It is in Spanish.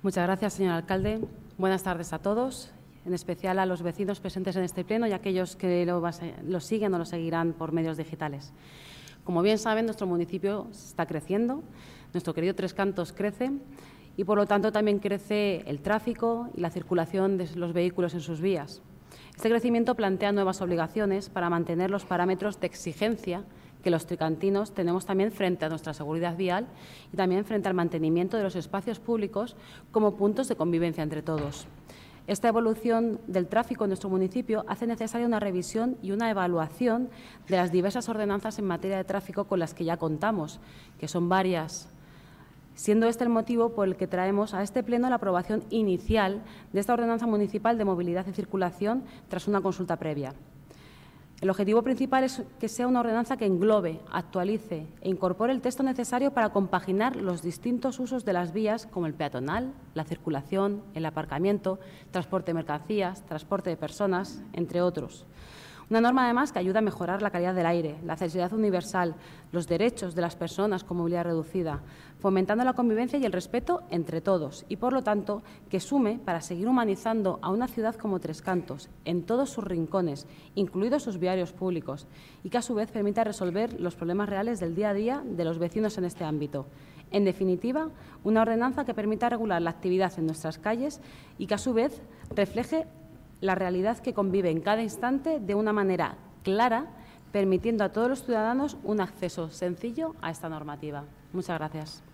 Muchas gracias, señor alcalde. Buenas tardes a todos, en especial a los vecinos presentes en este pleno y a aquellos que lo siguen o lo seguirán por medios digitales. Como bien saben, nuestro municipio está creciendo, nuestro querido Tres Cantos crece y, por lo tanto, también crece el tráfico y la circulación de los vehículos en sus vías. Este crecimiento plantea nuevas obligaciones para mantener los parámetros de exigencia que los tricantinos tenemos también frente a nuestra seguridad vial y también frente al mantenimiento de los espacios públicos como puntos de convivencia entre todos. Esta evolución del tráfico en nuestro municipio hace necesaria una revisión y una evaluación de las diversas ordenanzas en materia de tráfico con las que ya contamos, que son varias, siendo este el motivo por el que traemos a este pleno la aprobación inicial de esta ordenanza municipal de movilidad y circulación tras una consulta previa. El objetivo principal es que sea una ordenanza que englobe, actualice e incorpore el texto necesario para compaginar los distintos usos de las vías, como el peatonal, la circulación, el aparcamiento, transporte de mercancías, transporte de personas, entre otros. Una norma, además, que ayuda a mejorar la calidad del aire, la accesibilidad universal, los derechos de las personas con movilidad reducida, fomentando la convivencia y el respeto entre todos y, por lo tanto, que sume para seguir humanizando a una ciudad como Tres Cantos en todos sus rincones, incluidos sus viarios públicos, y que, a su vez, permita resolver los problemas reales del día a día de los vecinos en este ámbito. En definitiva, una ordenanza que permita regular la actividad en nuestras calles y que, a su vez, refleje la realidad que convive en cada instante de una manera clara, permitiendo a todos los ciudadanos un acceso sencillo a esta normativa. Muchas gracias.